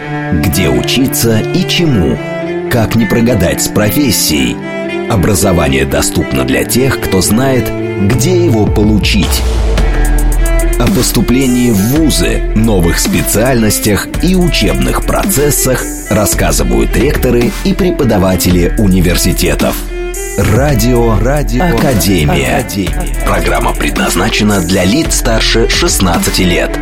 Где учиться и чему? Как не прогадать с профессией? Образование доступно для тех, кто знает, где его получить. О поступлении в вузы, новых специальностях и учебных процессах рассказывают ректоры и преподаватели университетов. Радио Академия. Программа предназначена для лиц старше 16 лет.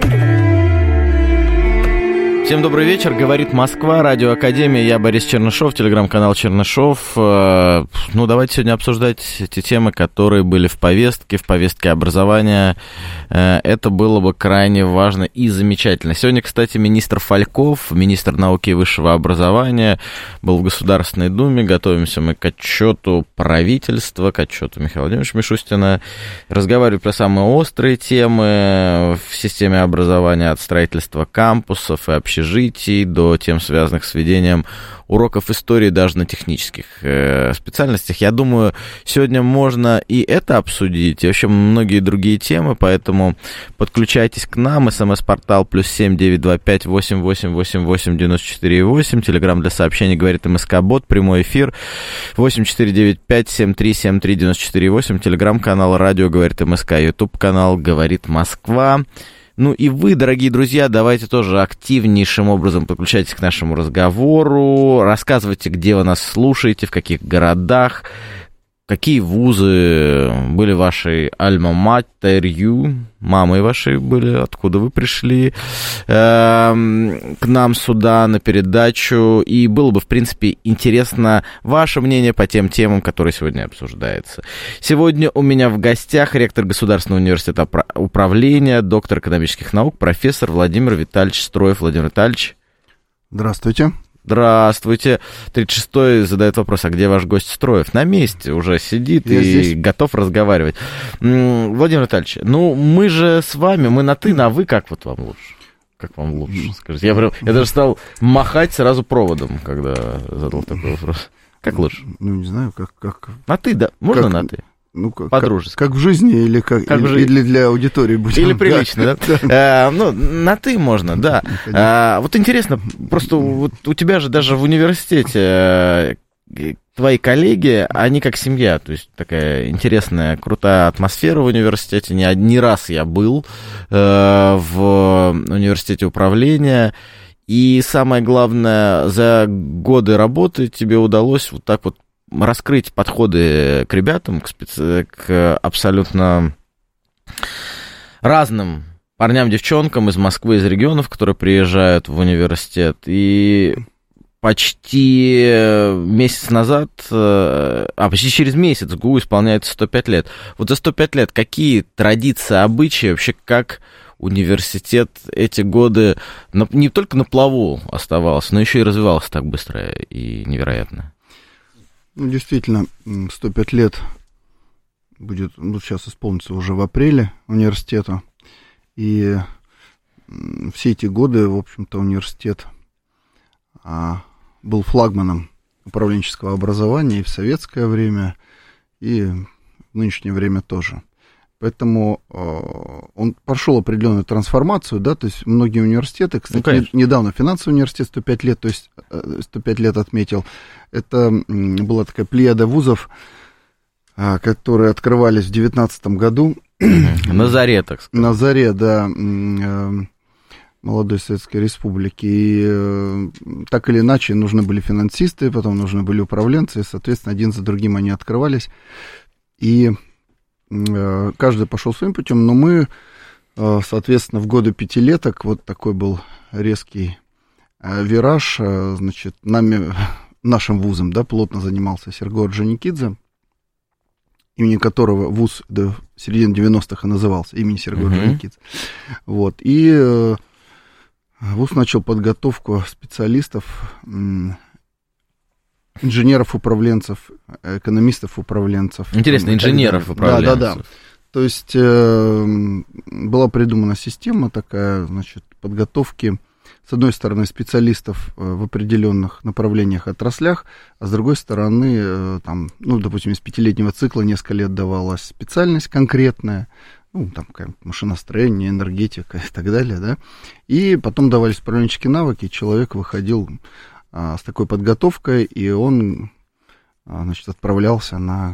Всем добрый вечер, говорит Москва, Радио Академия, я Борис Чернышов, телеграм-канал Чернышов. Давайте сегодня обсуждать эти темы, которые были в повестке образования. Это было бы крайне важно и замечательно. Сегодня, кстати, министр Фальков, министр науки и высшего образования, был в Государственной Думе. Готовимся мы к отчету правительства, к отчету Михаила Владимировича Мишустина. Разговаривали про самые острые темы в системе образования, от строительства кампусов и общежитий до тем, связанных с ведением уроков истории даже на технических специальностях. Я думаю, сегодня можно и это обсудить, и вообще многие другие темы, поэтому подключайтесь к нам. СМС-портал +7 925 8888 94 8. Телеграм для сообщений говорит МСК-бот. Прямой эфир 8495 73 73 94 8. Телеграм-канал Радио говорит МСК. Ютуб-канал говорит Москва. Ну и вы, дорогие друзья, давайте тоже активнейшим образом подключайтесь к нашему разговору, рассказывайте, где вы нас слушаете, в каких городах, какие вузы были вашей альма-матерью, мамой вашей были, откуда вы пришли к нам сюда на передачу. И было бы, в принципе, интересно ваше мнение по тем темам, которые сегодня обсуждаются. Сегодня у меня в гостях ректор Государственного университета управления, доктор экономических наук, профессор Владимир Витальевич Строев. Владимир Витальевич. Здравствуйте. Здравствуйте. 36-й задает вопрос, а где ваш гость Строев? На месте уже сидит и здесь готов разговаривать. Владимир Витальевич, мы же с вами, мы на «ты», на «вы», как вот вам лучше? Как вам лучше, скажите? Я даже стал махать сразу проводом, когда задал такой вопрос. Как лучше? Не знаю, как... На «ты», да? Можно на «ты»? По-дружески. Как в жизни или или для аудитории будет? Или прилично, да? На «ты» можно, да. Вот интересно, просто вот у тебя же даже в университете твои коллеги, они как семья, то есть такая интересная, крутая атмосфера в университете. Не раз я был в университете управления, и самое главное, за годы работы тебе удалось вот так вот раскрыть подходы к ребятам, к абсолютно разным парням, девчонкам из Москвы, из регионов, которые приезжают в университет. И почти месяц назад, почти через месяц ГУ исполняется 105 лет. Вот за 105 лет какие традиции, обычаи, вообще как университет эти годы не только на плаву оставался, но еще и развивался так быстро и невероятно? Действительно, 105 лет будет, сейчас исполнится уже в апреле университету, и все эти годы, в общем-то, университет был флагманом управленческого образования и в советское время, и в нынешнее время тоже. Поэтому он прошел определенную трансформацию, да, то есть многие университеты, кстати, недавно финансовый университет 105 лет, то есть 105 лет отметил, это была такая плеяда вузов, которые открывались в 2019 году. На заре, так сказать. На заре, да, молодой Советской Республики, и так или иначе нужны были финансисты, потом нужны были управленцы, и, соответственно, один за другим они открывались, и каждый пошел своим путем, но мы, соответственно, в годы пятилеток, вот такой был резкий вираж, значит, нашим вузом, да, плотно занимался Серго Орджоникидзе, имени которого вуз до середины 90-х и назывался, имени Серго Орджоникидзе. Вот, и вуз начал подготовку специалистов, инженеров-управленцев, экономистов-управленцев. Интересно, инженеров-управленцев. Да. То есть была придумана система такая, значит, подготовки, с одной стороны, специалистов в определенных направлениях, отраслях, а с другой стороны, там, допустим, из 5-летнего цикла несколько лет давалась специальность конкретная, ну, там, машиностроение, энергетика и так далее, да, и потом давались управленческие навыки, человек выходил с такой подготовкой, и он, значит, отправлялся на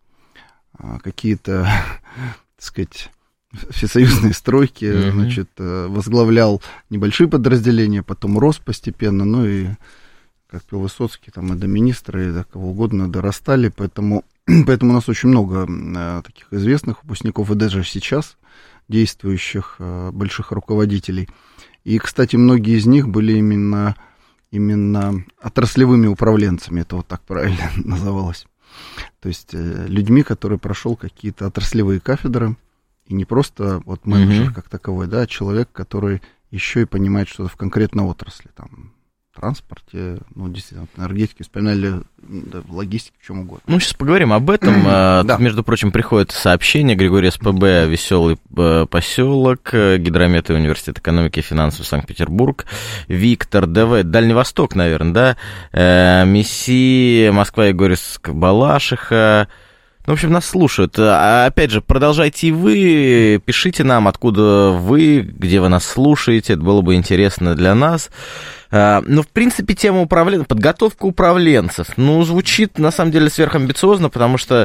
какие-то, так сказать, всесоюзные стройки, значит, возглавлял небольшие подразделения, потом рос постепенно, ну и, как пел Высоцкий, там и до министра, и до кого угодно дорастали, поэтому у нас очень много таких известных выпускников, и даже сейчас действующих больших руководителей. И, кстати, многие из них были именно отраслевыми управленцами, это вот так правильно называлось. То есть людьми, которые прошел какие-то отраслевые кафедры, и не просто вот менеджер как таковой, да, а человек, который еще и понимает что-то в конкретной отрасли, там, в транспорте, ну, действительно, в энергетике, вспоминали, да, в логистике, в чем угодно. Ну, сейчас поговорим об этом. Да. Тут, между прочим, приходит сообщение. Григорий СПБ, веселый поселок, Гидромет и Университет экономики и финансов Санкт-Петербург, Виктор ДВ, Дальний Восток, наверное, да, Месси, Москва, Егорьевск, Балашиха. Ну, в общем, нас слушают. Опять же, продолжайте и вы, пишите нам, откуда вы, где вы нас слушаете, это было бы интересно для нас. Ну, в принципе, тема подготовка управленцев, ну, звучит, на самом деле, сверхамбициозно, потому что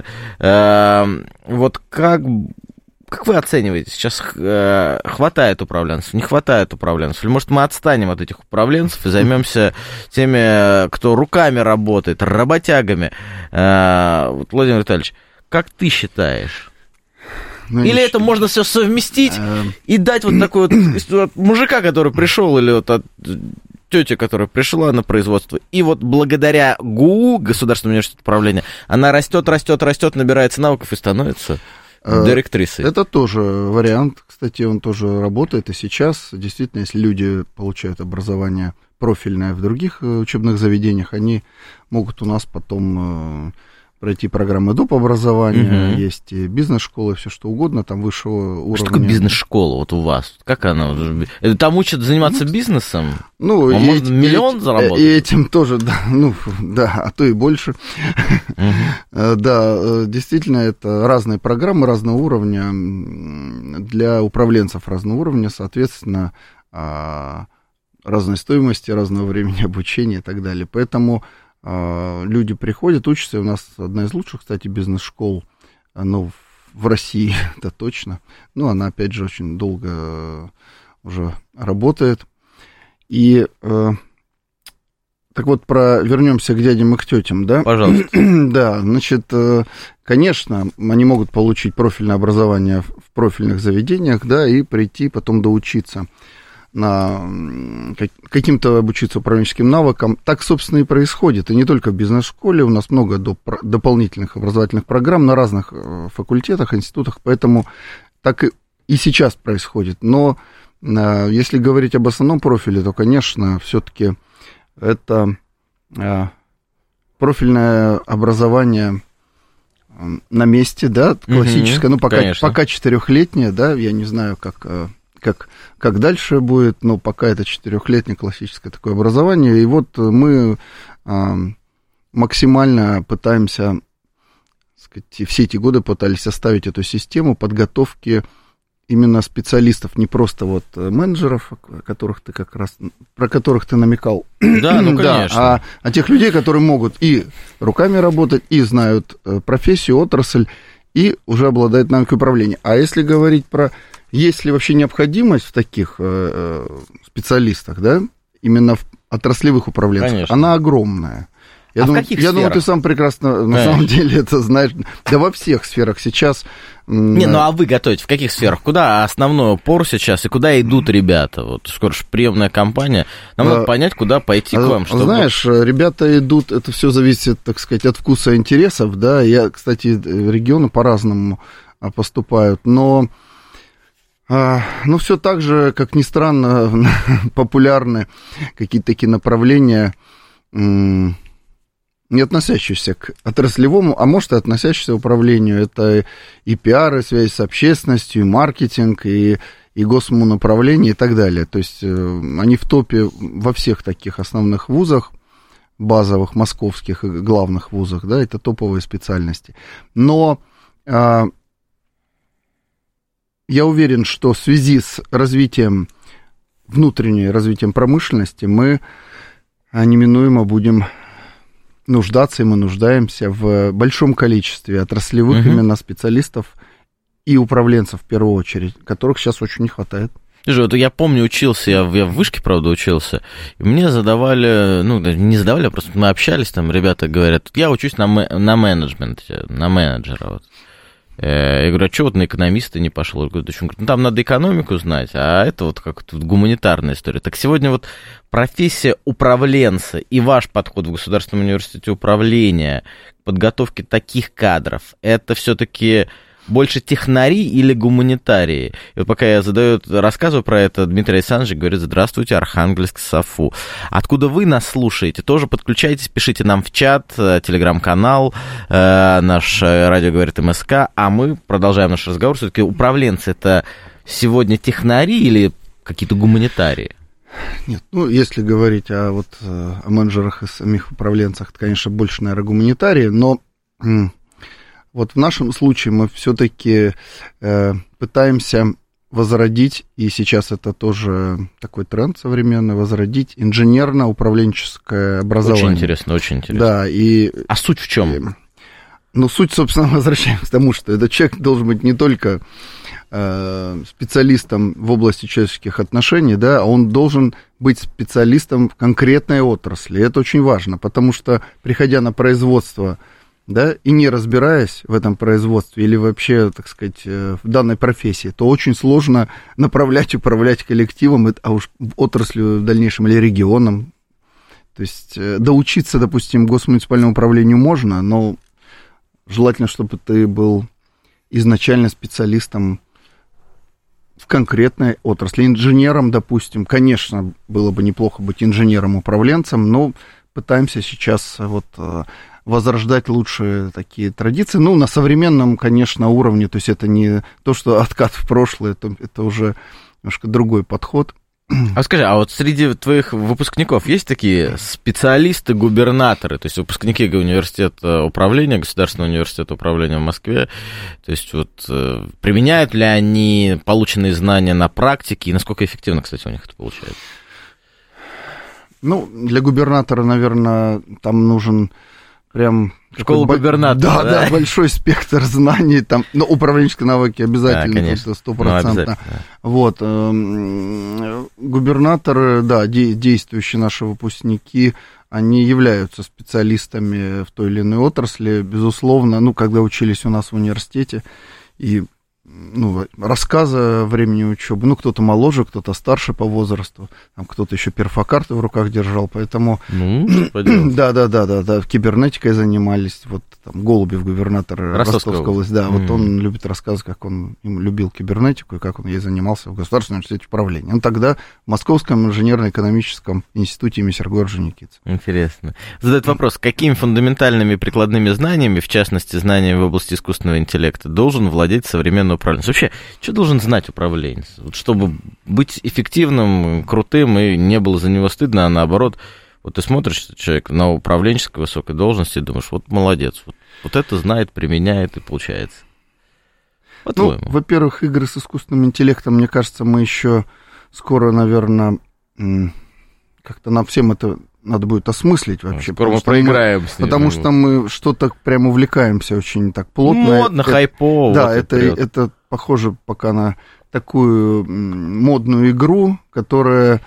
вот как вы оцениваете, сейчас хватает управленцев, не хватает управленцев, или, может, мы отстанем от этих управленцев и займемся теми, кто руками работает, работягами. Вот, Владимир Витальевич, как ты считаешь? Ну, или это можно все совместить и дать вот такой вот мужика, который пришел, или вот от тетя, которая пришла на производство, и вот благодаря ГУ, Государственному университету управления, она растет, набирается навыков и становится директрисой. Это тоже вариант, кстати, он тоже работает и сейчас. Действительно, если люди получают образование профильное в других учебных заведениях, они могут у нас потом пройти программы доп. Образования, есть и бизнес-школы, все что угодно, там высшего уровня. Что такое бизнес-школа вот у вас? Как она? Там учат заниматься бизнесом? Ну, можно миллион заработать? И этим тоже, да, ну, да, а то и больше. Да, действительно, это разные программы разного уровня, для управленцев разного уровня, соответственно, разной стоимости, разного времени обучения и так далее. Поэтому люди приходят, учатся. У нас одна из лучших, кстати, бизнес-школ, ну, в России, это точно. Ну, она, опять же, очень долго уже работает. И так вот, вернемся к дядям и к тетям, да? Пожалуйста. Да, значит, конечно, они могут получить профильное образование в профильных заведениях, да, и прийти потом доучиться каким-то обучиться управленческим навыкам. Так, собственно, и происходит. И не только в бизнес-школе. У нас много дополнительных образовательных программ на разных факультетах, институтах, поэтому так и сейчас происходит. Но если говорить об основном профиле, то, конечно, все-таки это профильное образование на месте, да, классическое, ну, пока 4-летнее, да, я не знаю, как дальше будет, но пока это 4-летнее классическое такое образование, и вот мы максимально пытаемся, так сказать, все эти годы пытались оставить эту систему подготовки именно специалистов, не просто вот менеджеров, про которых ты намекал. Да, ну, конечно. Да, а тех людей, которые могут и руками работать, и знают профессию, отрасль, и уже обладают навыками управления. А если говорить про... Есть ли вообще необходимость в таких специалистах, да, именно в отраслевых управленцах? Конечно. Она огромная. Я думаю, ты сам прекрасно, на самом деле, это знаешь. Да во всех сферах сейчас... Не, ну а вы готовите в каких сферах? Куда основной упор сейчас и куда идут ребята? Вот скоро же приемная кампания. Нам надо понять, куда пойти к вам. Чтобы... Знаешь, ребята идут, это все зависит, так сказать, от вкуса и интересов, да. Кстати, регионы по-разному поступают, но... Ну, все так же, как ни странно, популярны какие-то такие направления, не относящиеся к отраслевому, а может и относящиеся к управлению. Это и пиар, и связь с общественностью, и маркетинг, и госмунаправление и так далее. То есть они в топе во всех таких основных вузах, базовых, московских и главных вузах, да, это топовые специальности. Но... я уверен, что в связи с внутренним развитием промышленности мы неминуемо будем нуждаться, и мы нуждаемся в большом количестве отраслевых именно специалистов и управленцев в первую очередь, которых сейчас очень не хватает. Вот я помню, учился, я в вышке, правда, учился, и мне задавали, не задавали, а просто мы общались, там ребята говорят, я учусь на менеджменте, на менеджера, вот. Я говорю, а что вот на экономиста не пошел? Я говорю, там надо экономику знать, а это вот как-то гуманитарная история. Так сегодня вот профессия управленца и ваш подход в Государственном университете управления к подготовке таких кадров, это все-таки больше технари или гуманитарии? И вот пока я рассказываю про это, Дмитрий Александрович говорит: здравствуйте, Архангельск, САФУ. Откуда вы нас слушаете? Тоже подключайтесь, пишите нам в чат, телеграм-канал, наш радио говорит МСК, а мы продолжаем наш разговор. Все-таки управленцы — это сегодня технари или какие-то гуманитарии? Нет, если говорить о менеджерах и самих управленцах, это, конечно, больше, наверное, гуманитарии, но вот в нашем случае мы все-таки пытаемся возродить, и сейчас это тоже такой тренд современный, возродить инженерно-управленческое образование. Очень интересно, очень интересно. Да, А суть в чем? Суть, собственно, возвращаемся к тому, что этот человек должен быть не только специалистом в области человеческих отношений, да, а он должен быть специалистом в конкретной отрасли. Это очень важно, потому что, приходя на производство, да, и не разбираясь в этом производстве или вообще, так сказать, в данной профессии, то очень сложно направлять, управлять коллективом, а уж отраслью в дальнейшем или регионом. То есть доучиться, допустим, госмуниципальному управлению можно, но желательно, чтобы ты был изначально специалистом в конкретной отрасли. Инженером, допустим, конечно, было бы неплохо быть инженером-управленцем, но пытаемся сейчас возрождать лучшие такие традиции. На современном, конечно, уровне, то есть это не то, что откат в прошлое, это уже немножко другой подход. А скажи, а вот среди твоих выпускников есть такие специалисты-губернаторы, то есть выпускники университета управления, Государственного университета управления в Москве, то есть применяют ли они полученные знания на практике, и насколько эффективно, кстати, у них это получается? Для губернатора, наверное, там нужен прям... Школа губернатора, да, большой спектр знаний, там, управленческой навыки обязательно, конечно. 100%. Губернаторы, да, действующие наши выпускники, они являются специалистами в той или иной отрасли, безусловно, когда учились у нас в университете, и рассказы времени учебы, кто-то моложе, кто-то старше по возрасту, кто-то еще перфокарты в руках держал, поэтому... Да, кибернетикой занимались, Голубев, губернатор Ростовской области, да, он любит рассказывать, как он любил кибернетику и как он ей занимался в Государственном университете управления. Он тогда в Московском инженерно-экономическом институте имени Сергея Орджоникидзе. Интересно. Задает вопрос: какими фундаментальными прикладными знаниями, в частности, знаниями в области искусственного интеллекта, должен владеть современный управленец? Вообще, что должен знать управленец, чтобы быть эффективным, крутым, и не было за него стыдно, а наоборот, ты смотришь, человек на управленческой высокой должности, и думаешь, молодец, вот это знает, применяет и получается. Во-первых, игры с искусственным интеллектом, мне кажется, мы еще скоро, наверное, как-то нам всем это надо будет осмыслить вообще. Скоро мы проиграем с ним. Потому что мы что-то прям увлекаемся очень так плотно. Модно, хайпово. Да, это похоже пока на такую модную игру, которая...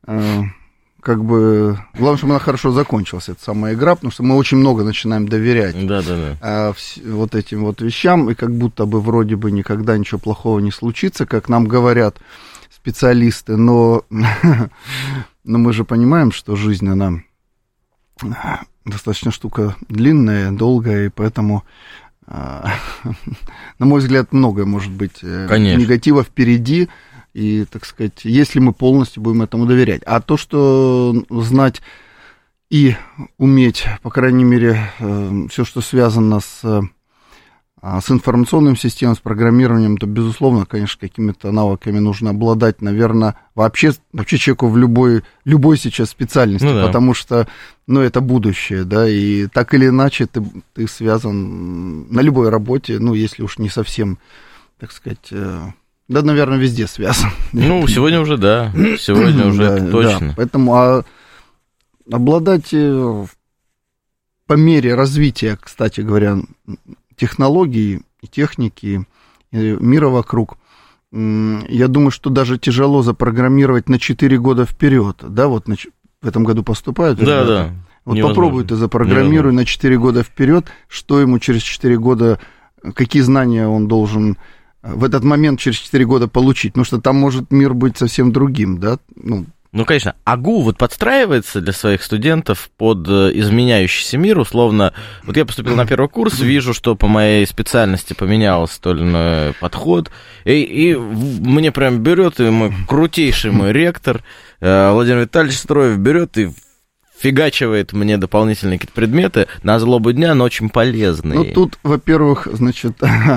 главное, чтобы она хорошо закончилась, эта самая игра, потому что мы очень много начинаем доверять этим вещам, и как будто бы вроде бы никогда ничего плохого не случится, как нам говорят специалисты, но мы же понимаем, что жизнь, она достаточно штука длинная, долгая, и поэтому, на мой взгляд, многое может быть негатива впереди. И, так сказать, если мы полностью будем этому доверять. А то, что знать и уметь, по крайней мере, все, что связано с информационным системой, с программированием, то, безусловно, конечно, какими-то навыками нужно обладать, наверное, вообще человеку в любой сейчас специальности, потому что, это будущее, да, и так или иначе ты связан на любой работе, если уж не совсем, так сказать... Да, наверное, везде связан. Ну, сегодня уже, да. Сегодня уже это точно. Да. Поэтому обладать по мере развития, кстати говоря, технологий и техники, и мира вокруг, я думаю, что даже тяжело запрограммировать на 4 года вперед. Да, вот в этом году поступают. Да, да. Вот невозможно. Попробуй ты запрограммируй на 4 года вперед, что ему через 4 года, какие знания он должен в этот момент через 4 года получить. Потому что там может мир быть совсем другим, да? Ну, конечно, АГУ вот подстраивается для своих студентов под изменяющийся мир, условно. Вот я поступил на первый курс, вижу, что по моей специальности поменялся то ли иной подход, и мне прям берет, и мой крутейший мой ректор Владимир Витальевич Строев берет и фигачивает мне дополнительные какие-то предметы на злобу дня, но очень полезные. Ну, тут, во-первых, значит...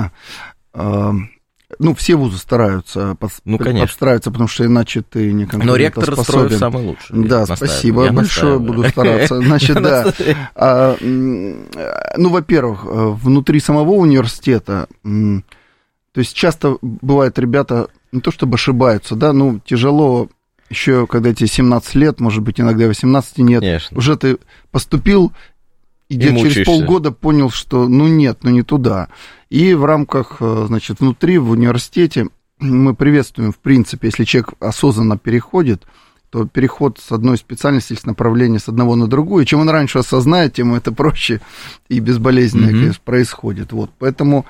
все вузы стараются подстраиваться, потому что иначе ты не конкурентоспособен. Но ректор Строев самый лучший. Да, спасибо большое, буду стараться. Значит, да. Во-первых, внутри самого университета, то есть часто бывает, ребята не то чтобы ошибаются, да, тяжело еще, когда тебе 17 лет, может быть, иногда 18 нет, конечно. Уже ты поступил, и где через полгода понял, что нет, не туда. И в рамках, значит, внутри, в университете мы приветствуем, в принципе, если человек осознанно переходит, то переход с одной специальности, с направления с одного на другую, чем он раньше осознает, тем это проще и безболезненно, конечно, происходит. Вот, поэтому,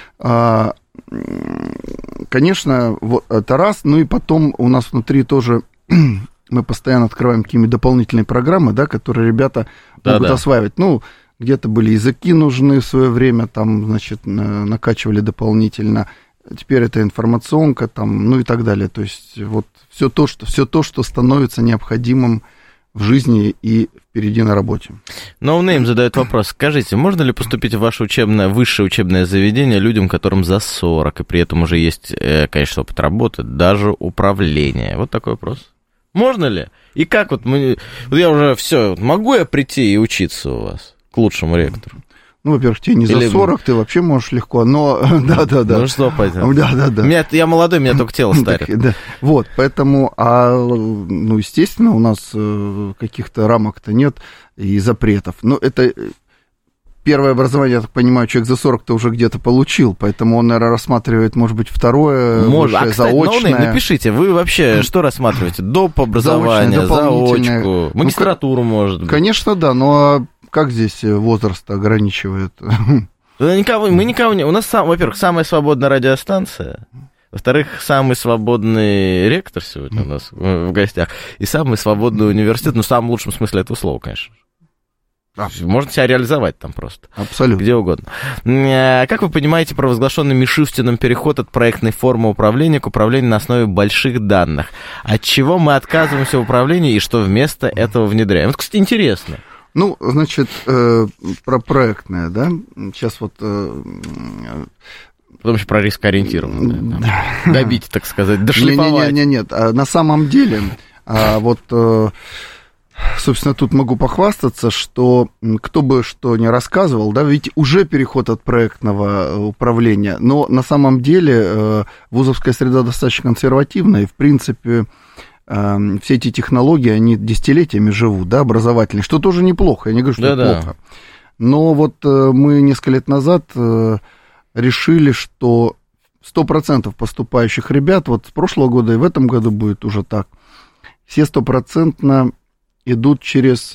конечно, вот это раз, и потом у нас внутри тоже мы постоянно открываем какие-нибудь дополнительные программы, да, которые ребята могут осваивать. Где-то были языки нужны в свое время, там, значит, накачивали дополнительно. Теперь это информационка, там, и так далее. То есть все то, что становится необходимым в жизни и впереди на работе. NoName задает вопрос. Скажите, можно ли поступить в ваше высшее учебное заведение людям, которым за 40, и при этом уже есть, конечно, опыт работы, даже управление? Вот такой вопрос. Можно ли? И как я уже все, могу я прийти и учиться у вас к лучшему ректору? Во-первых, тебе не за 40, ты вообще можешь легко, но да. Ну что, пойдем. Да. Я молодой, меня только тело старит. Да. Вот, поэтому, естественно, у нас каких-то рамок-то нет и запретов. Но это первое образование, я так понимаю, человек за 40-то уже где-то получил, поэтому он, наверное, рассматривает, может быть, второе, высшее, заочное. Напишите, вы вообще что рассматриваете? Доп. Образование, заочку, магистратуру, может быть? Конечно, да, но как здесь возраст ограничивает? Мы никого не... У нас, во-первых, самая свободная радиостанция, во-вторых, самый свободный ректор сегодня у нас в гостях, и самый свободный университет, в самом лучшем смысле этого слова, конечно. Можно себя реализовать там просто. Абсолютно. Где угодно. Как вы понимаете провозглашенный Мишустиным переход от проектной формы управления к управлению на основе больших данных? От чего мы отказываемся в управлении и что вместо этого внедряем? Это, кстати, интересно. Значит, про проектное, да? Сейчас Потом еще про рискоориентированное. Добить, так сказать, дошлифовать. Нет. На самом деле, собственно, тут могу похвастаться, что кто бы что ни рассказывал, да, ведь уже переход от проектного управления, но на самом деле вузовская среда достаточно консервативная, и, в принципе, все эти технологии, они десятилетиями живут, да, образовательные, что тоже неплохо, я не говорю, что это плохо. Но мы несколько лет назад решили, что 100% поступающих ребят, с прошлого года и в этом году будет уже так, все 100% идут через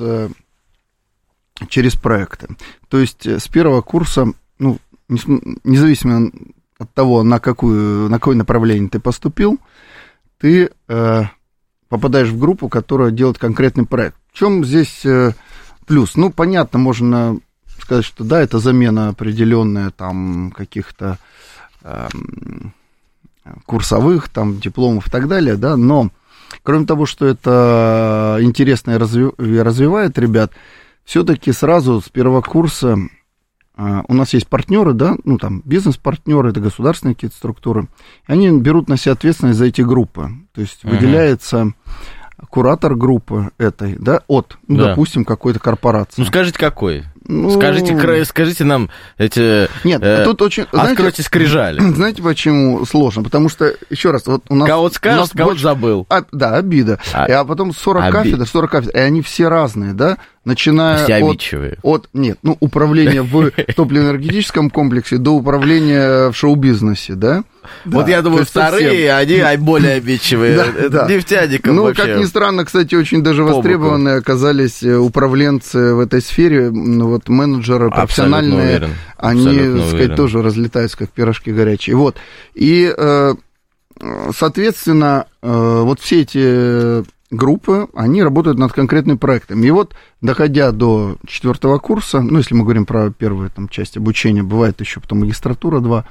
проекты. То есть с первого курса, независимо от того, на какое направление ты поступил, ты попадаешь в группу, которая делает конкретный проект. В чем здесь плюс? Понятно, можно сказать, что да, это замена определенная там каких-то курсовых там дипломов и так далее, да, но кроме того, что это интересно и развивает ребят, все-таки сразу с первого курса у нас есть партнеры, да, бизнес-партнеры, это государственные какие-то структуры, они берут на себя ответственность за эти группы, то есть выделяется куратор группы этой, да, допустим, какой-то корпорации. Ну, скажите, какой? Скажите нам эти... Нет, тут очень... Откройте скрижали. Знаете, почему сложно? Потому что, еще раз, вот у нас... Кого-то скажешь, кого-то забыл. Да, обида. А потом 40 кафедр, и они все разные, да? Начиная от управления в топливно-энергетическом комплексе до управления в шоу-бизнесе, да? Вот я думаю, вторые, они более обидчивые. Нефтяникам вообще. Как ни странно, кстати, очень даже востребованные оказались управленцы в этой сфере, вот менеджеры профессиональные, они, так сказать, тоже разлетаются, как пирожки горячие. Вот. И, соответственно, вот все эти группы, они работают над конкретным проектом. И вот, доходя до 4 курса, если мы говорим про первую часть обучения, бывает еще потом магистратура 2,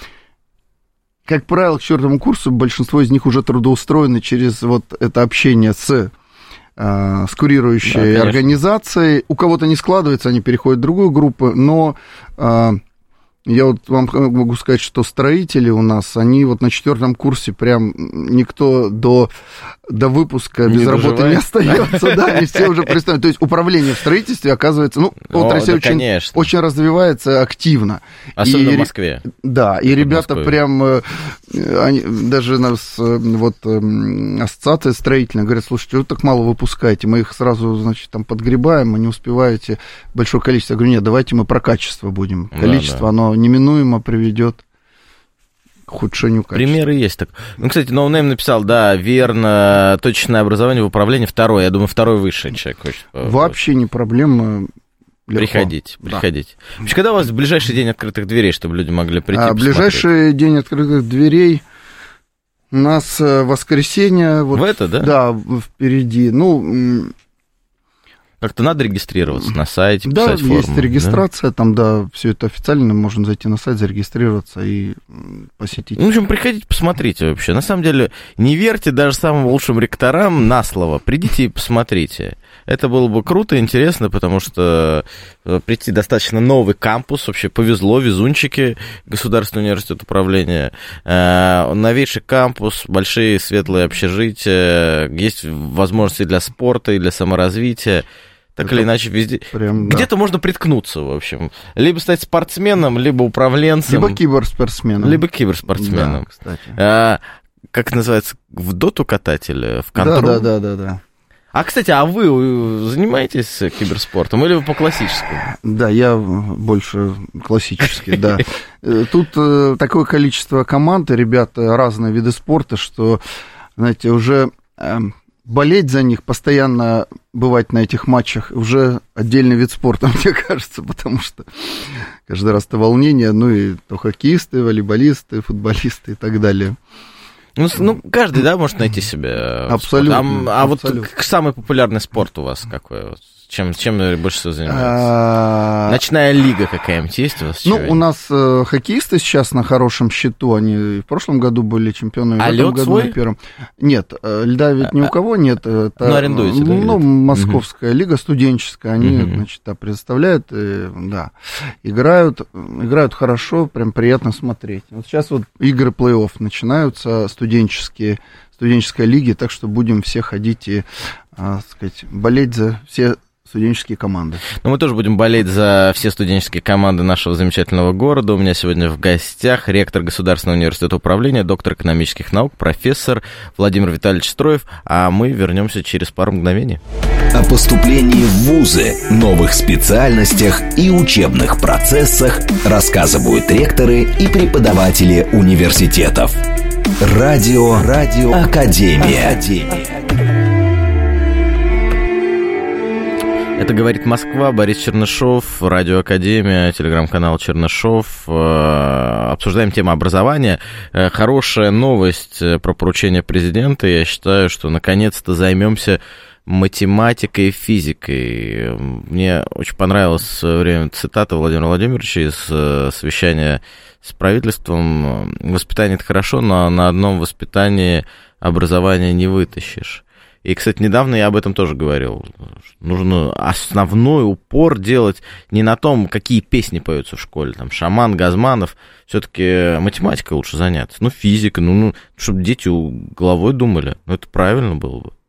как правило, к 4 курсу большинство из них уже трудоустроены через вот это общение с курирующей организацией. У кого-то не складывается, они переходят в другую группу, но я вот вам могу сказать, что строители у нас, они вот на 4 курсе прям никто до выпуска без работы не остается, да, и все уже представляют. То есть управление в строительстве, оказывается, отрасль очень развивается активно. Особенно в Москве. Да, и ребята прям, даже нас вот ассоциация строительная говорят, слушайте, вы так мало выпускаете, мы их сразу, значит, там подгребаем, вы не успеваете большое количество. Я говорю, нет, давайте мы про качество будем. Количество, оно неминуемо приведет к ухудшению качества. Примеры есть так. Кстати, NoName написал, да, верно, точное образование в управлении 2. Я думаю, 2 высший человек хочет. Вообще не проблема. Приходите. Вообще, когда у вас ближайший день открытых дверей, чтобы люди могли прийти посмотреть? Ближайший день открытых дверей у нас воскресенье. В это, да? Да, впереди. Как-то надо регистрироваться на сайте, писать форму. Да, есть регистрация, там, да, все это официально, можно зайти на сайт, зарегистрироваться и посетить. В общем, приходите, посмотрите вообще. На самом деле, не верьте даже самым лучшим ректорам на слово. Придите и посмотрите. Это было бы круто и интересно, потому что прийти достаточно новый кампус, вообще повезло, везунчики, Государственный университет управления, новейший кампус, большие светлые общежития, есть возможности для спорта и для саморазвития. Так или иначе, везде. Где-то можно приткнуться, в общем. Либо стать спортсменом, либо управленцем. Либо киберспортсменом. Да, кстати. Как называется? В доту катать или в контрол? Да. А, кстати, а вы занимаетесь киберспортом или вы по классическому? Да, я больше классический, да. Тут такое количество команд, и ребята разные виды спорта, что, знаете, уже болеть за них, постоянно бывать на этих матчах, уже отдельный вид спорта, мне кажется, потому что каждый раз это волнение, и то хоккеисты, волейболисты, футболисты и так далее. Каждый, да, может найти себе абсолютно. Абсолютно. Вот самый популярный спорт у вас какой? Чем больше всего занимаетесь? Ночная лига какая-нибудь есть у вас? У нас хоккеисты сейчас на хорошем счету. Они в прошлом году были чемпионами. А лед свой? Нет, льда ведь ни у кого нет. Это, арендуете, да? Московская лига студенческая. Они, значит, предоставляют, да, играют хорошо, прям приятно смотреть. Вот сейчас вот игры плей-офф начинаются, студенческая лиги, так что будем все ходить и, сказать, болеть за все студенческие команды. Мы тоже будем болеть за все студенческие команды нашего замечательного города. У меня сегодня в гостях ректор Государственного университета управления, доктор экономических наук, профессор Владимир Витальевич Строев, а мы вернемся через пару мгновений. О поступлении в вузы, новых специальностях и учебных процессах рассказывают ректоры и преподаватели университетов. Радио Академия. Это «Говорит Москва», Борис Чернышов, Радио Академия, телеграм-канал Чернышов. Обсуждаем тему образования. Хорошая новость про поручение президента. Я считаю, что наконец-то займемся математикой и физикой. Мне очень понравилась в свое время цитата Владимира Владимировича из совещания с правительством. Воспитание – это хорошо, но на одном воспитании образование не вытащишь. И, кстати, недавно я об этом тоже говорил. Нужно основной упор делать не на том, какие песни поются в школе, там, Шаман, Газманов. Все-таки математикой лучше заняться. Физика, чтобы дети головой думали. Это правильно было бы.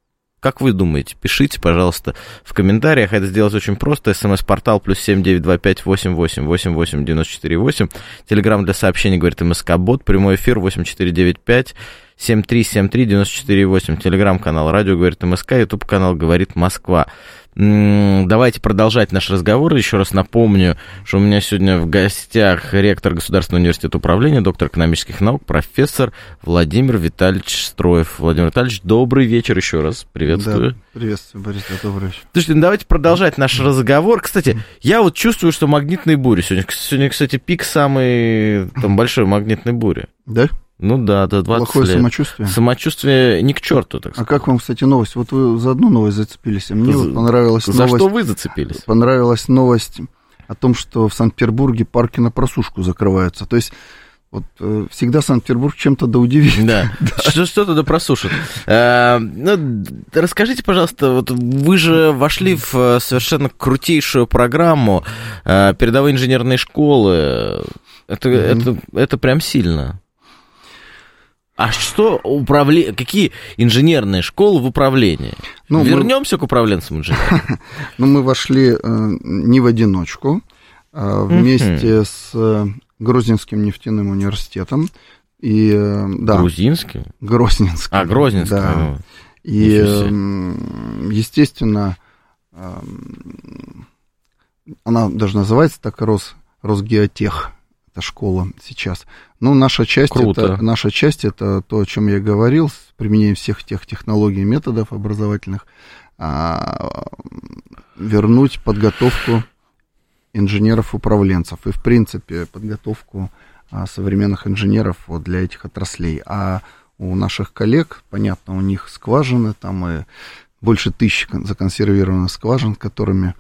Как вы думаете? Пишите, пожалуйста, в комментариях. Это сделать очень просто. СМС-портал +7 925 88 88 94 8. Телеграм для сообщений, говорит МСК-бот. Прямой эфир 8495 7373 94 8. Телеграм-канал «Радио говорит МСК», ютуб-канал «Говорит Москва». Давайте продолжать наш разговор. Еще раз напомню, что у меня сегодня в гостях ректор Государственного университета управления, доктор экономических наук, профессор Владимир Витальевич Строев. Владимир Витальевич, добрый вечер еще раз. Приветствую. Да, приветствую, Борис, добрый вечер. Слушайте, давайте продолжать наш разговор. Кстати, я вот чувствую, что магнитные бури. Сегодня, кстати, пик самой большой магнитной бури. Да? Ну да, до 20 Плохое лет. самочувствие? Самочувствие ни к черту, так сказать. А как вам, кстати, новость? Вот вы за одну новость зацепились, а мне вот понравилась За новость... что вы зацепились? Понравилась новость о том, что в Санкт-Петербурге парки на просушку закрываются. То есть вот всегда Санкт-Петербург чем-то да удивит. Да, что-то да просушит. Расскажите, пожалуйста, вот вы же вошли в совершенно крутейшую программу передовой инженерной школы. Это прям сильно. А что какие инженерные школы в управлении? Вернемся к управленцам инженеров. Мы вошли не в одиночку, а вместе с Грозненским нефтяным университетом. И, да, Грузинским? Грозненским. А, Грозненским. Да. И, естественно, она даже называется так, Росгеотех. Это школа сейчас. Но наша часть это то, о чем я говорил, с применением всех тех технологий и методов образовательных, вернуть подготовку инженеров-управленцев и, в принципе, подготовку современных инженеров вот для этих отраслей. А у наших коллег, понятно, у них скважины, там и больше 1000 законсервированных скважин, которыми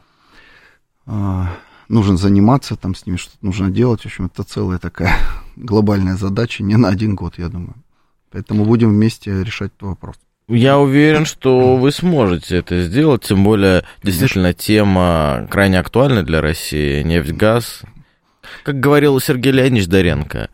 нужно заниматься, там с ними что-то нужно делать. В общем, это целая такая глобальная задача, не на один год, я думаю. Поэтому будем вместе решать этот вопрос. Я уверен, что вы сможете это сделать, тем более, действительно, тема крайне актуальна для России. Нефть, газ. Как говорил Сергей Леонидович Доренко,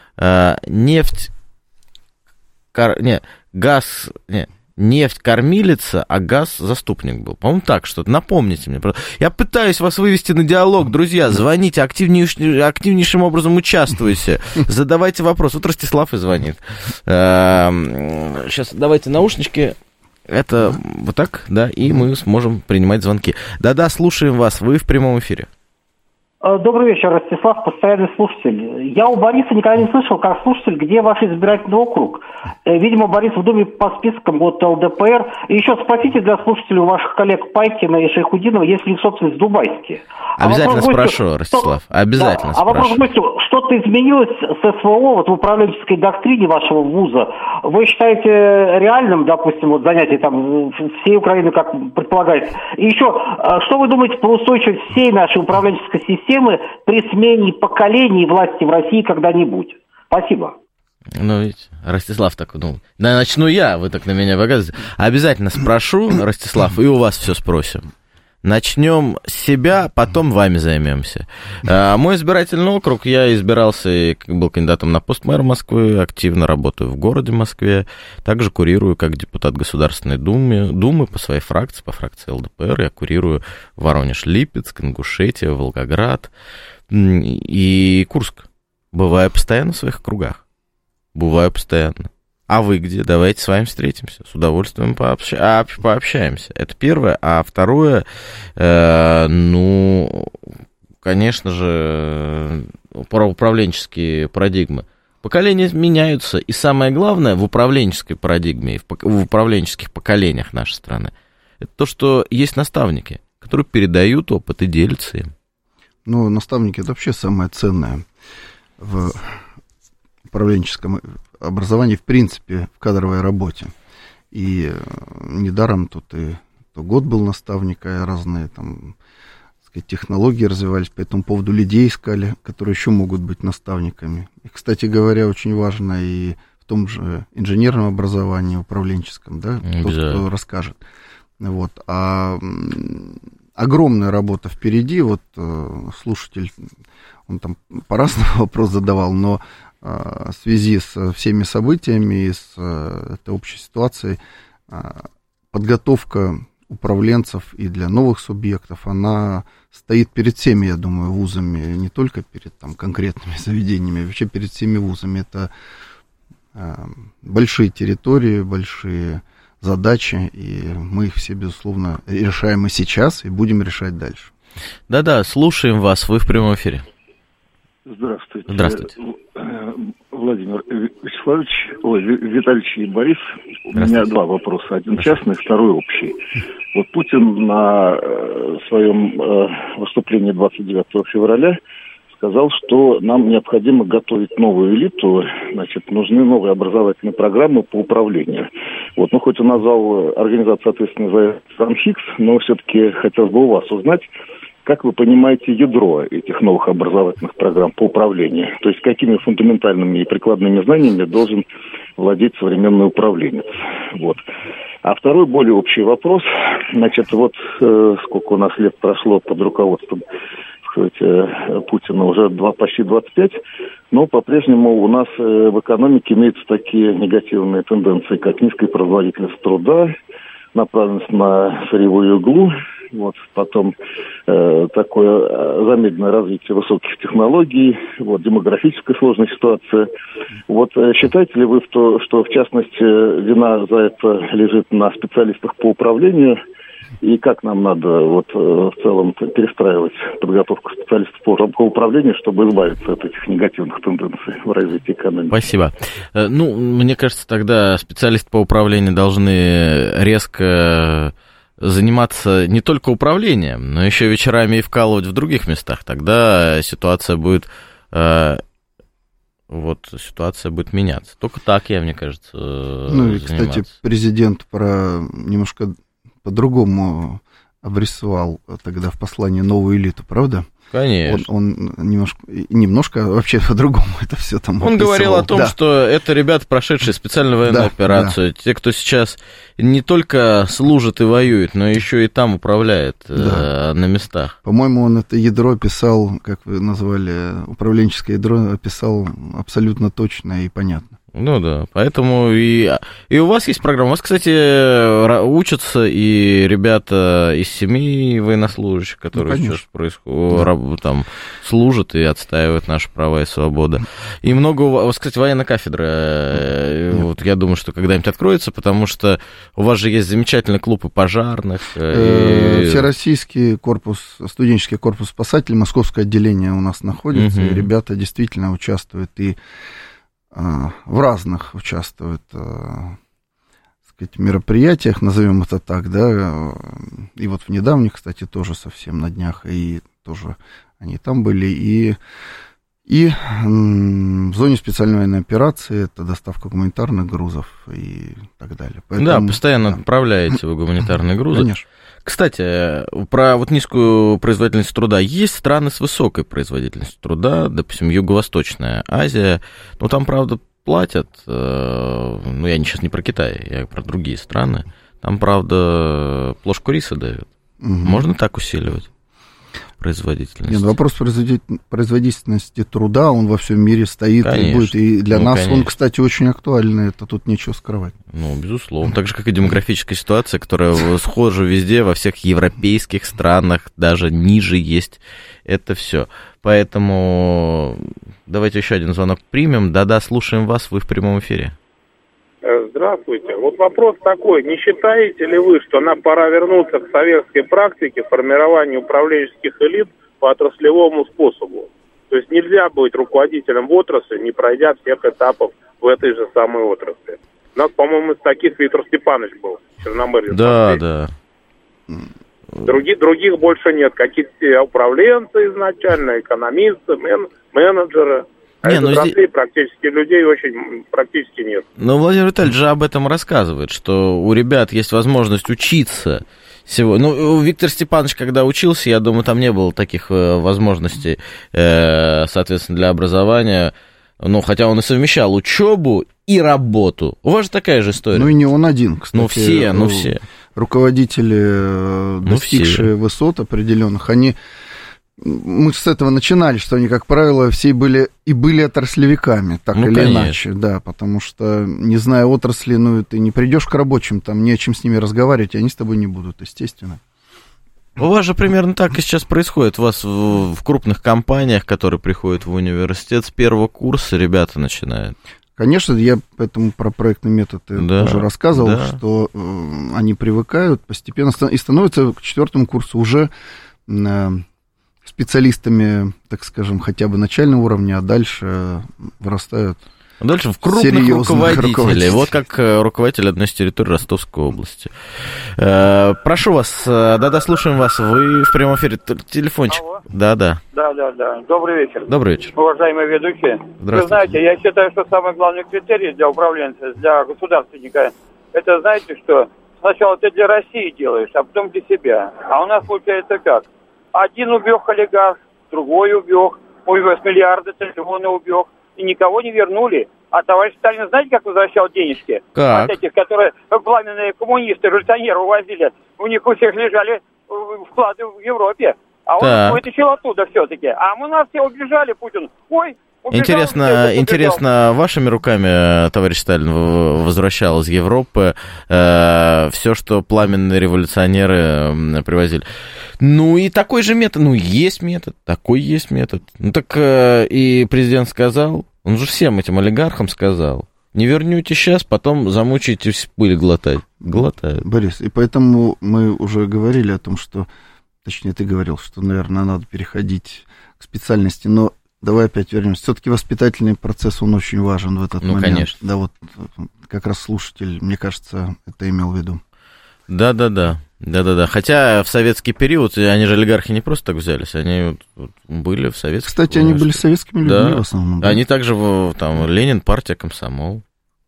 нефть кормилица, а газ заступник был. По-моему, так что-то. Напомните мне. Я пытаюсь вас вывести на диалог. Друзья, звоните, активнейшим образом участвуйте. Задавайте вопрос. Вот Ростислав и звонит. Сейчас давайте наушнички. Это вот так, да, и мы сможем принимать звонки. Да-да, слушаем вас. Вы в прямом эфире. Добрый вечер, Ростислав, постоянный слушатель. Я у Бориса никогда не слышал, как слушатель, где ваш избирательный округ. Видимо, Борис в Думе по спискам от ЛДПР. И еще спросите для слушателей у ваших коллег Пайкина и Шайхутдинова, есть ли собственность дубайские. Обязательно спрошу, Ростислав, обязательно спрошу. А вопрос гостю, что-то изменилось с СВО вот в управленческой доктрине вашего вуза? Вы считаете реальным, допустим, вот занятие там всей Украины, как предполагается? И еще, что вы думаете про устойчивость всей нашей управленческой системы при смене поколений власти в России когда-нибудь? Спасибо. Ну, видите, Ростислав так, начну я, вы так на меня показываете. Обязательно спрошу, Ростислав, и у вас все спросим. Начнем с себя, потом вами займемся. Мой избирательный округ, я избирался и был кандидатом на пост мэра Москвы, активно работаю в городе Москве, также курирую как депутат Государственной Думы по своей фракции, по фракции ЛДПР, я курирую Воронеж, Липецк, Ингушетия, Волгоград и Курск. Бываю постоянно в своих округах. Бываю постоянно. А вы где? Давайте с вами встретимся. С удовольствием пообщаемся. Это первое. А второе, конечно же, про управленческие парадигмы. Поколения меняются. И самое главное в управленческой парадигме, в управленческих поколениях нашей страны, это то, что есть наставники, которые передают опыт и делятся им. Наставники — это вообще самое ценное в управленческом образовании, в принципе, в кадровой работе. И недаром тут и год был наставника, и разные там, так сказать, технологии развивались, по этому поводу людей искали, которые еще могут быть наставниками. И, кстати говоря, очень важно и в том же инженерном образовании, управленческом, да, тот, кто расскажет. Вот. А огромная работа впереди. Вот слушатель, он там по-разному вопрос задавал, но в связи с всеми событиями и с этой общей ситуацией подготовка управленцев и для новых субъектов, она стоит перед всеми, я думаю, вузами, не только перед там конкретными заведениями, а вообще перед всеми вузами. Это большие территории, большие задачи, и мы их все, безусловно, решаем и сейчас, и будем решать дальше. Да-да, слушаем вас, вы в прямом эфире. Здравствуйте. Здравствуйте. Владимир Вячеславович, Витальевич и Борис, у меня два вопроса. Один частный, второй общий. Вот Путин на своем выступлении 29 февраля сказал, что нам необходимо готовить новую элиту, значит, нужны новые образовательные программы по управлению. Вот, ну, хоть он назвал организацию ответственной за РАНХИКС, но все-таки хотелось бы у вас узнать, как вы понимаете ядро этих новых образовательных программ по управлению? То есть какими фундаментальными и прикладными знаниями должен владеть современный управленец? Вот. А второй, более общий вопрос. Значит, вот сколько у нас лет прошло под руководством Путина, уже почти 25, но по-прежнему у нас в экономике имеются такие негативные тенденции, как низкая производительность труда, направленность на сырьевую иглу, вот, потом такое замедленное развитие высоких технологий, вот, демографическая сложная ситуация. Вот, считаете ли вы, что в частности вина за это лежит на специалистах по управлению, и как нам надо вот в целом перестраивать подготовку специалистов по управлению, чтобы избавиться от этих негативных тенденций в развитии экономики? Спасибо. Ну, мне кажется, тогда специалисты по управлению должны резко заниматься не только управлением, но еще вечерами и вкалывать в других местах. Тогда ситуация будет меняться. Только так, мне кажется, Ну и, кстати, президент немножко по-другому обрисовал тогда в послании новую элиту, правда? Конечно. Он немножко вообще по-другому это все там Он описывал. говорил о том, что это ребята, прошедшие специальную военную операцию, те, кто сейчас не только служит и воюет, но еще и там управляет на местах. По-моему, он это ядро описал, как вы назвали, управленческое ядро описал абсолютно точно и понятно. Ну да, поэтому и у вас есть программа. У вас, кстати, учатся и ребята из семьи военнослужащих, которые сейчас там служат и отстаивают наши права и свободы. И много у вас, кстати, военная кафедра. Вот я думаю, что когда-нибудь откроется, потому что у вас же есть замечательный клуб и пожарных. Всероссийский студенческий корпус спасателей, московское отделение у нас находится, и ребята действительно участвуют и в разных участвуют, так сказать, мероприятиях, назовем это так, да, и вот в недавних, кстати, тоже совсем на днях, и тоже они там были, и в зоне специальной военной операции это доставка гуманитарных грузов и так далее. Поэтому, да, постоянно отправляете вы гуманитарные грузы. Конечно. Кстати, про вот низкую производительность труда. Есть страны с высокой производительностью труда, допустим, Юго-Восточная Азия, но там, правда, платят, ну, я сейчас не про Китай, я про другие страны, там, правда, плошку риса дают. Можно так усиливать производительность? Нет, вопрос производительности труда, он во всем мире стоит, конечно, и будет, и для нас конечно. Он, кстати, очень актуальный, это тут нечего скрывать. Ну, безусловно, так же, как и демографическая ситуация, которая схожа везде, во всех европейских странах, даже ниже есть это все. Поэтому давайте еще один звонок примем. Да-да, слушаем вас, вы в прямом эфире. Здравствуйте. Вот вопрос такой. Не считаете ли вы, что нам пора вернуться к советской практике формирования управленческих элит по отраслевому способу? То есть нельзя быть руководителем в отрасли, не пройдя всех этапов в этой же самой отрасли. У нас, по-моему, из таких Виктор Степанович был, Черномырдин. Да. Других больше нет. Какие-то управленцы изначально, экономисты, менеджеры. Отраслей практически людей очень практически нет. Но Владимир Витальевич же об этом рассказывает, что у ребят есть возможность учиться всего. Ну, Виктор Степанович, когда учился, я думаю, там не было таких возможностей, соответственно, для образования. Ну, хотя он и совмещал учебу и работу. У вас же такая же история. Ну, и не он один, кстати. Ну, все. Руководители, достигшие высот определенных, они Мы с этого начинали, что они, как правило, все были отраслевиками, так или конечно. иначе, да, потому что, не зная отрасли, ты не придешь к рабочим, там не о чем с ними разговаривать, и они с тобой не будут, естественно. У вас же примерно так и сейчас происходит. У вас в крупных компаниях, которые приходят в университет, с первого курса ребята начинают. Конечно, я поэтому про проектный метод уже рассказывал, что они привыкают постепенно и становятся к 4 курсу уже специалистами, так скажем, хотя бы начального уровня, а дальше вырастают. Дальше в крупных руководителей. Вот как руководитель одной из территорий Ростовской области. Прошу вас, да-да, слушаем вас. Вы в прямом эфире. Телефончик. Алло. Да-да. Да. Добрый вечер. Добрый вечер. Уважаемые ведущие. Вы знаете, я считаю, что самый главный критерий для управленца, для государственника, это, знаете, что сначала ты для России делаешь, а потом для себя. А у нас получается как? Один убег олигарх, другой убег, увез миллиарды, триллионы убег, и никого не вернули. А товарищ Сталин, знаете, как возвращал денежки? Как? От этих, которые пламенные коммунисты, революционеры увозили. У них у всех лежали вклады в Европе. А он вытащил оттуда все-таки. А у нас все убежали, Путин. Ой, убежал, интересно, вашими руками товарищ Сталин возвращал из Европы все, что пламенные революционеры привозили. И такой же метод, есть метод, такой есть метод. Так и президент сказал, он же всем этим олигархам сказал, не вернете сейчас, потом замучаетесь пыль глотать. Глотают. Борис, и поэтому мы уже говорили о том, что, точнее, ты говорил, что, наверное, надо переходить к специальности, но давай опять вернемся. Все-таки воспитательный процесс, он очень важен в этот момент. Конечно. Да, вот как раз слушатель, мне кажется, это имел в виду. Да. Хотя в советский период, они же олигархи не просто так взялись, они были в советском. Кстати, они были советскими людьми в основном. Да? Они также, Ленин, партия, комсомол.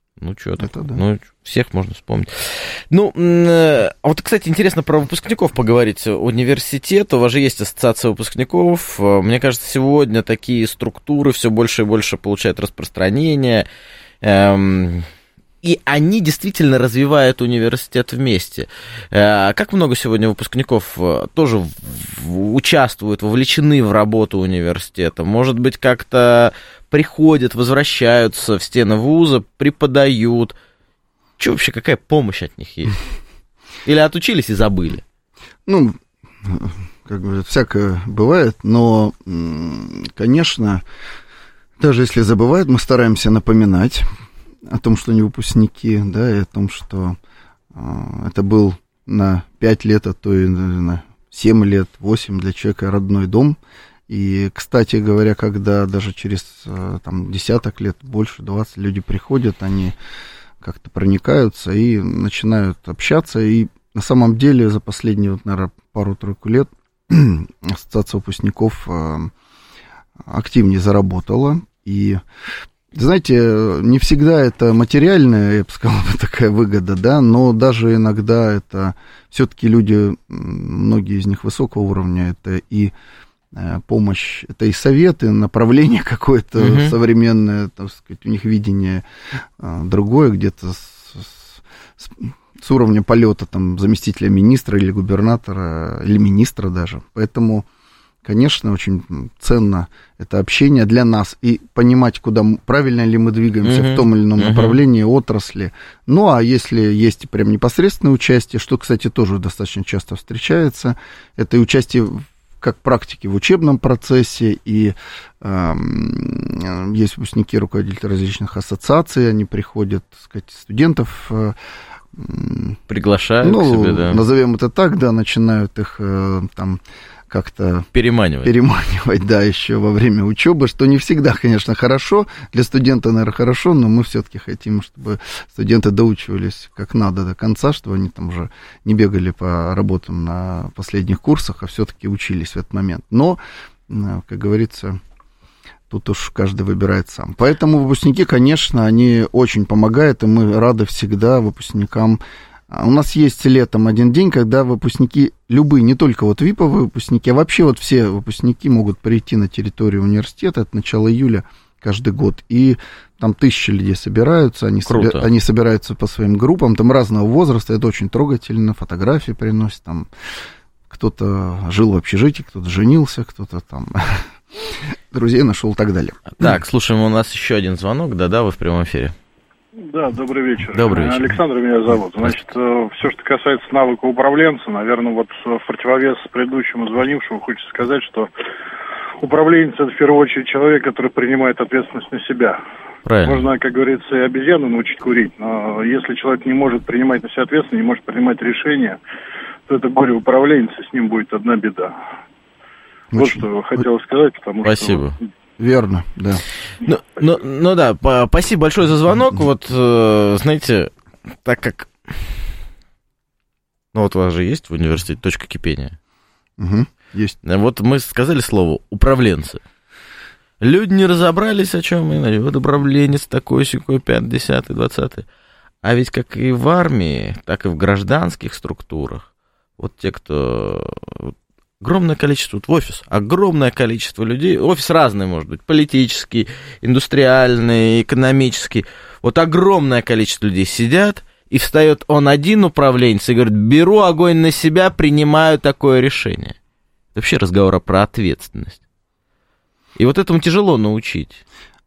Всех можно вспомнить. Вот, кстати, интересно про выпускников поговорить. Университет, у вас же есть ассоциация выпускников. Мне кажется, сегодня такие структуры все больше и больше получают распространение. И они действительно развивают университет вместе. Как много сегодня выпускников тоже участвуют, вовлечены в работу университета? Может быть, как-то приходят, возвращаются в стены вуза, преподают? Что вообще, какая помощь от них есть? Или отучились и забыли? Как говорят, всякое бывает, но, конечно, даже если забывают, мы стараемся напоминать о том, что они выпускники, да, и о том, что это был на 5 лет, а то и на 7 лет, 8 для человека родной дом. И, кстати говоря, когда даже через десяток лет, больше 20 люди приходят, они как-то проникаются и начинают общаться. И на самом деле за последние, наверное, пару-тройку лет ассоциация выпускников активнее заработала. И знаете, не всегда это материальная, я бы сказал, такая выгода, да, но даже иногда это все-таки люди, многие из них высокого уровня, это и помощь, это и советы, направление какое-то современное, так сказать, у них видение другое, где-то с уровня полета заместителя министра или губернатора, или министра даже, поэтому... Конечно, очень ценно это общение для нас и понимать, куда правильно ли мы двигаемся в том или ином направлении, отрасли. А если есть прям непосредственное участие, что, кстати, тоже достаточно часто встречается, это и участие как практики в учебном процессе, и есть выпускники, руководители различных ассоциаций, они приходят, так сказать, студентов... Приглашают к себе, да. Назовем это так, да, начинают их как-то переманивать, да, еще во время учебы, что не всегда, конечно, хорошо. Для студента, наверное, хорошо, но мы все-таки хотим, чтобы студенты доучивались как надо до конца, чтобы они уже не бегали по работам на последних курсах, а все-таки учились в этот момент. Но, как говорится, тут уж каждый выбирает сам. Поэтому выпускники, конечно, они очень помогают, и мы рады всегда выпускникам. У нас есть летом один день, когда выпускники, любые, не только ВИПовые выпускники, а вообще все выпускники могут прийти на территорию университета, это начало июля каждый год, и там 1000 людей собираются, они собираются по своим группам, там разного возраста, это очень трогательно, фотографии приносят, кто-то жил в общежитии, кто-то женился, кто-то там друзей нашел и так далее. Так, слушаем, у нас еще один звонок. Да-да, вы в прямом эфире. Да, добрый вечер. Добрый вечер. Александр меня зовут. Значит, все, что касается навыка управленца, наверное, вот в противовес предыдущему звонившему хочется сказать, что управленец — это в первую очередь человек, который принимает ответственность на себя. Правильно. Можно, как говорится, и обезьяну научить курить, но если человек не может принимать на себя ответственность, не может принимать решения, то это горе-управленец, и с ним будет одна беда. Очень, вот что хотелось сказать, потому спасибо. Что... Верно, да. Ну да, спасибо большое за звонок. Вот, знаете, так как... Ну вот у вас же есть в университете точка кипения. Есть. Вот мы сказали слово «управленцы». Люди не разобрались, о чем иначе. Вот управленец такой-сякой, 5, 10, 20. А ведь как и в армии, так и в гражданских структурах, вот те, кто... Огромное количество, вот в офис, огромное количество людей, офис разный может быть, политический, индустриальный, экономический, вот огромное количество людей сидят, и встает он один управленец и говорит: беру огонь на себя, принимаю такое решение. Это вообще разговор про ответственность. И вот этому тяжело научить.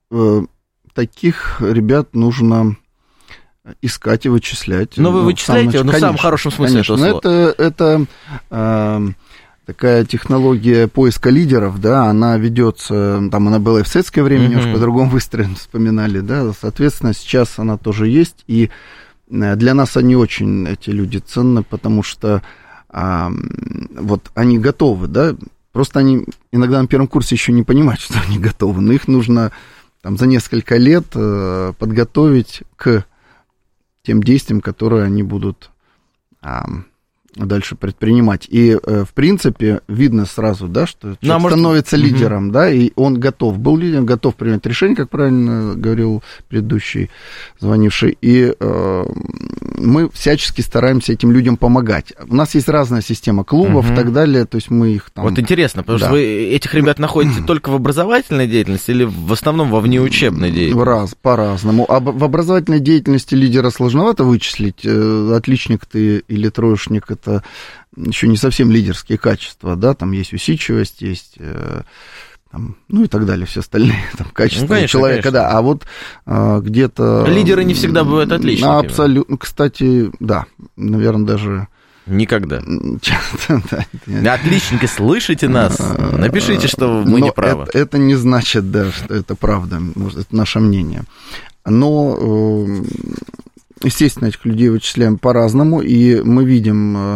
Таких ребят нужно искать и вычислять. Но вы вычисляете, в самом хорошем смысле этого слова. Это такая технология поиска лидеров, да, она ведется, там она была и в советское время, немножко по-другому выстроена, вспоминали, да, соответственно, сейчас она тоже есть, и для нас они очень, эти люди, ценны, потому что вот они готовы, да, просто они иногда на первом курсе еще не понимают, что они готовы, но их нужно там за несколько лет подготовить к тем действиям, которые они будут дальше предпринимать. И, в принципе, видно сразу, да, что человек становится лидером, да, и он готов, был лидером, готов принимать решения, как правильно говорил предыдущий звонивший, и мы всячески стараемся этим людям помогать. У нас есть разная система клубов и так далее, то есть мы их там... Вот интересно, потому что вы этих ребят находите только в образовательной деятельности или в основном во внеучебной деятельности? По-разному. А в образовательной деятельности лидера сложновато вычислить, отличник ты или троечник, это еще не совсем лидерские качества, да, там есть усидчивость, есть, там, ну и так далее, все остальные там, качества человека, конечно. Да, а вот где-то... Лидеры не всегда бывают отличниками. Абсолютно, кстати, да, наверное, даже... Никогда. Отличники, слышите нас? Напишите, что мы не правы. Это не значит, да, что это правда, это наше мнение. Но... Естественно, этих людей вычисляем по-разному, и мы видим,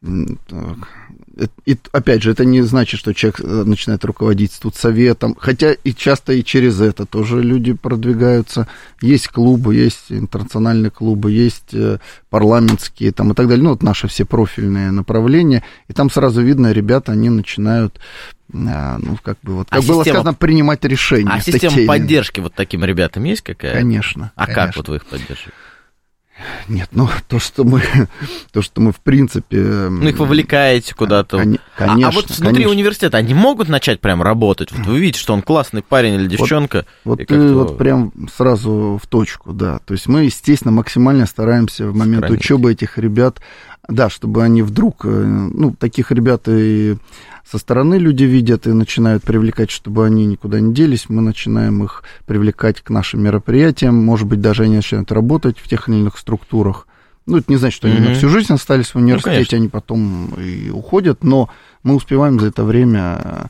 и, опять же, это не значит, что человек начинает руководить студсоветом, хотя и часто и через это тоже люди продвигаются. Есть клубы, есть интернациональные клубы, есть парламентские там, и так далее, ну, вот наши все профильные направления, и там сразу видно, ребята, они начинают... Ну, как бы вот, как было сказано, принимать решения. А система поддержки вот таким ребятам есть какая-то? Конечно. Как вот вы их поддерживаете? Нет, ну, то, что мы в принципе... Ну, их вовлекаете куда-то. Конечно, а вот внутри университета они могут начать прям работать? Вот вы видите, что он классный парень или девчонка. Вот ты вот прям сразу в точку, да. То есть мы, естественно, максимально стараемся в момент учебы этих ребят, да, чтобы они вдруг, ну, таких ребят и со стороны люди видят и начинают привлекать, чтобы они никуда не делись, мы начинаем их привлекать к нашим мероприятиям, может быть, даже они начинают работать в тех или иных структурах. Ну, это не значит, что они на всю жизнь остались в университете, они потом и уходят, но мы успеваем за это время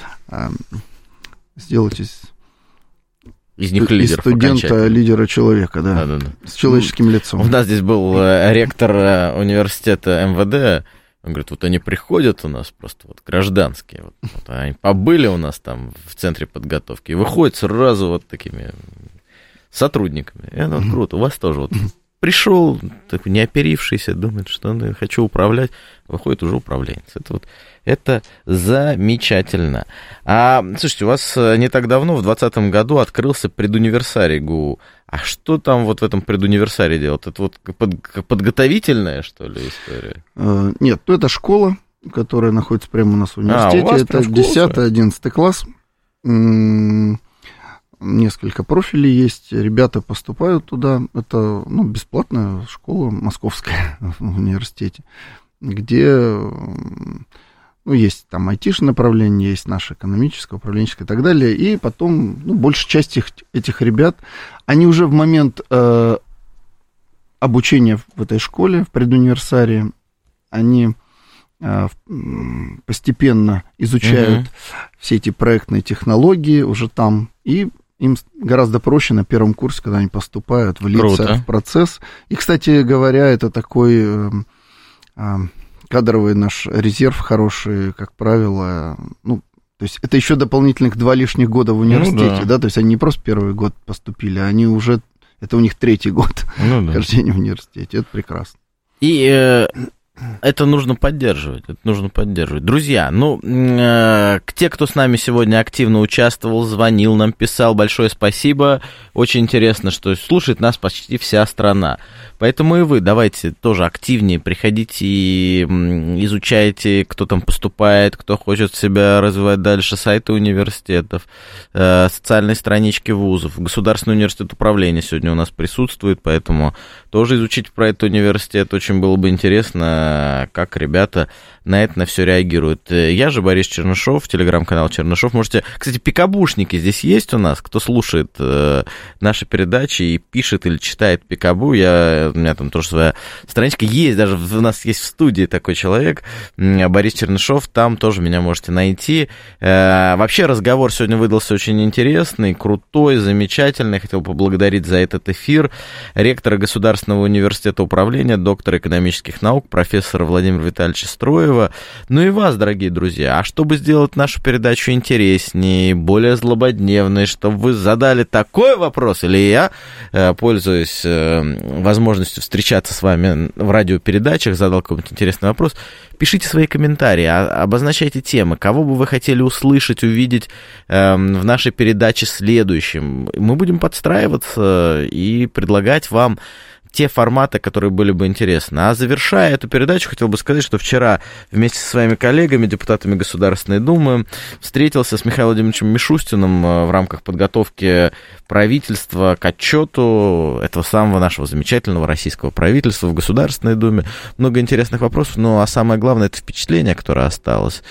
сделать из них лидеров, из студента лидера человека, да, с человеческим лицом. У нас здесь был ректор университета МВД. Он говорит, вот они приходят у нас просто вот гражданские, вот они побыли у нас там в центре подготовки и выходят сразу вот такими сотрудниками. И это вот круто. У вас тоже вот пришел такой неоперившийся, думает, что я хочу управлять, выходит уже управленец. Это замечательно. Слушайте, у вас не так давно, в 2020 году, открылся предуниверсарий ГУ. А что там вот в этом предуниверсарии делать? Это вот подготовительная, что ли, история? Нет, это школа, которая находится прямо у нас в университете. Это 10-11 класс. Несколько профилей есть. Ребята поступают туда. Это бесплатная школа московская в университете. где есть там айтишное направление, есть наше экономическое, управленческое и так далее. И потом, большая часть этих ребят, они уже в момент обучения в этой школе, в предуниверсарии, они постепенно изучают все эти проектные технологии уже там, и им гораздо проще на первом курсе, когда они поступают, влиться в процесс. И, кстати говоря, это такой кадровый наш резерв хороший, как правило. То есть это еще дополнительных 2 лишних года в университете, да, то есть они не просто первый год поступили, они уже, это у них 3-й год хождения в университете, это прекрасно. И это нужно поддерживать, Друзья, те, кто с нами сегодня активно участвовал, звонил нам, писал, большое спасибо. Очень интересно, что слушает нас почти вся страна. Поэтому и вы давайте тоже активнее приходите и изучайте, кто там поступает, кто хочет себя развивать дальше, сайты университетов, социальные странички вузов. Государственный университет управления сегодня у нас присутствует, поэтому тоже изучите про этот университет. Очень было бы интересно, как ребята на все реагируют. Я же Борис Чернышов, телеграм-канал Чернышов. Можете... Кстати, пикабушники здесь есть у нас, кто слушает наши передачи и пишет или читает пикабу. У меня там тоже своя страничка есть, даже у нас есть в студии такой человек, Борис Чернышов, там тоже меня можете найти. Вообще разговор сегодня выдался очень интересный, крутой, замечательный. Хотел поблагодарить за этот эфир ректора Государственного университета управления, доктора экономических наук, профессора Владимира Витальевича Строева. Ну и вас, дорогие друзья. А чтобы сделать нашу передачу интереснее, более злободневной, чтобы вы задали такой вопрос, или я, пользуясь возможностью встречаться с вами в радиопередачах, задал какой-нибудь интересный вопрос, пишите свои комментарии, обозначайте темы, кого бы вы хотели услышать, увидеть в нашей передаче следующем. Мы будем подстраиваться и предлагать вам те форматы, которые были бы интересны. А завершая эту передачу, хотел бы сказать, что вчера вместе со своими коллегами, депутатами Государственной Думы, встретился с Михаилом Владимировичем Мишустиным в рамках подготовки правительства к отчету этого самого нашего замечательного российского правительства в Государственной Думе. Много интересных вопросов, а самое главное, это впечатление, которое осталось.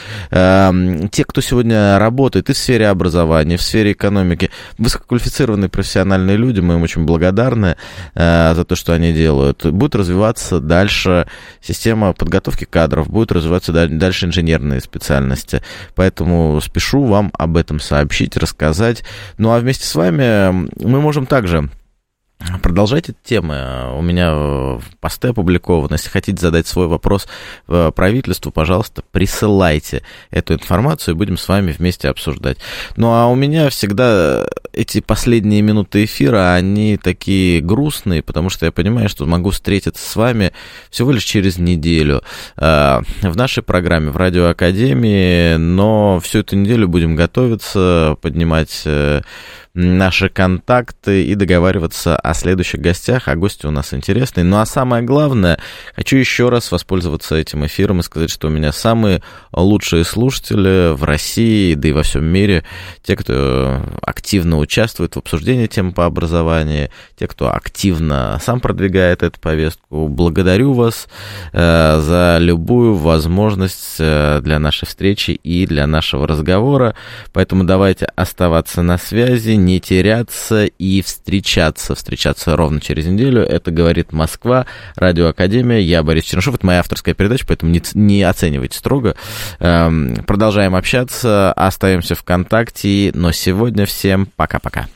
Те, кто сегодня работает и в сфере образования, и в сфере экономики, высококвалифицированные профессиональные люди, мы им очень благодарны за то, что они делают. Будет развиваться дальше система подготовки кадров, будет развиваться дальше инженерные специальности. Поэтому спешу вам об этом сообщить, рассказать. А вместе с вами мы можем также продолжать эти темы. У меня посты опубликованы. Если хотите задать свой вопрос правительству, пожалуйста, присылайте эту информацию, и будем с вами вместе обсуждать. А у меня всегда эти последние минуты эфира, они такие грустные, потому что я понимаю, что могу встретиться с вами всего лишь через неделю в нашей программе, в Радиоакадемии, но всю эту неделю будем готовиться, поднимать наши контакты и договариваться о следующих гостях, а гости у нас интересные. А самое главное, хочу еще раз воспользоваться этим эфиром и сказать, что у меня самые лучшие слушатели в России, да и во всем мире, те, кто активно участвует в обсуждении тем по образованию, те, кто активно сам продвигает эту повестку. Благодарю вас за любую возможность для нашей встречи и для нашего разговора, поэтому давайте оставаться на связи, не теряться и встречаться ровно через неделю. Это «Говорит Москва», Радиоакадемия. Я Борис Чернышов. Это моя авторская передача, поэтому не оценивайте строго. Продолжаем общаться, остаемся в контакте. Но сегодня всем пока-пока.